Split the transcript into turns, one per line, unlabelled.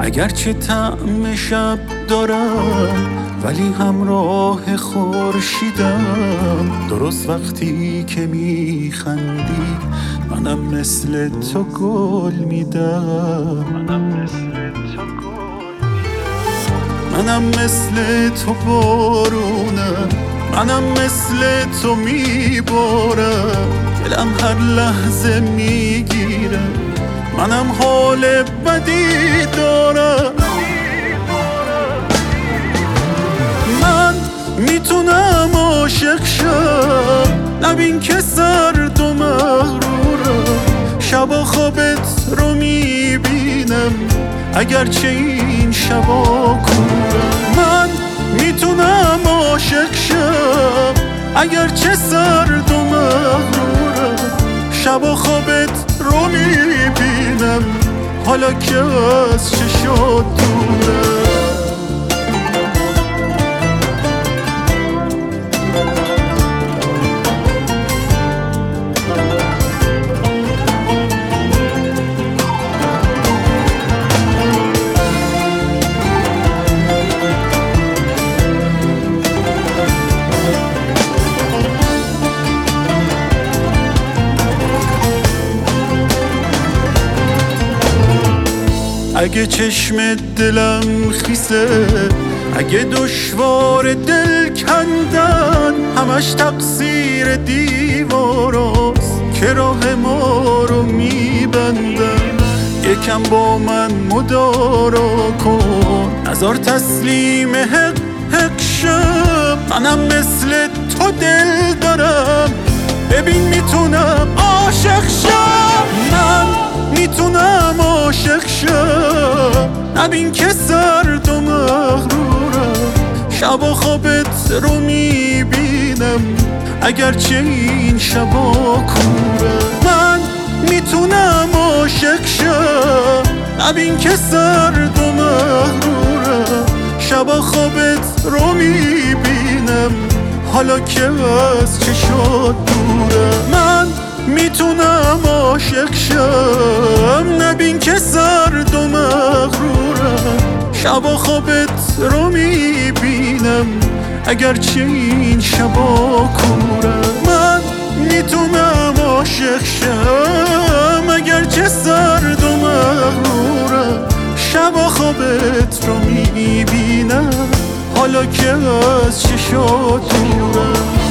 اگرچه طعم شب دارم ولی همراه خورشیدم. درست وقتی که میخندی منم مثل تو گل میدم. منم مثل تو بارونم، منم مثل تو میبارم. دلم هر لحظه میگیره، منم حال بدی دارم. من میتونم عاشق شم، نبین که سرد و مغرورم. شبا خوابت رو میبینم اگرچه این شبا کورم. من میتونم عاشق شم اگرچه سرد و مغرورم. شبا خوابت رو میبینم حالا که از چشات دورم. اگه چشم دلم خیسه، اگه دشوار دل کندن، همش تقصیر دیواراست که راه ما رو میبندن. یکم با من مدارا کن، نذار تسلیم حق شم. منم مثل تو دل دارم، ببین میتونم عاشق شم. من میتونم عاشق شم، نبین که سرد و مغرورم. شبا خوابت رو میبینم اگرچه این شبا کورم. من میتونم عاشق شم، نبین که سرد و مغرورم. شبا خوابت رو میبینم حالا که از چشات دورم. من میتونم عاشق شم، نبین که سرد و مغرورم. شبا خوابت رو میبینم اگرچه این شبا کورم. من میتونم عاشق شم اگرچه سرد و مغرورم. شبا خوابت رو میبینم حالا که از چشات دورم.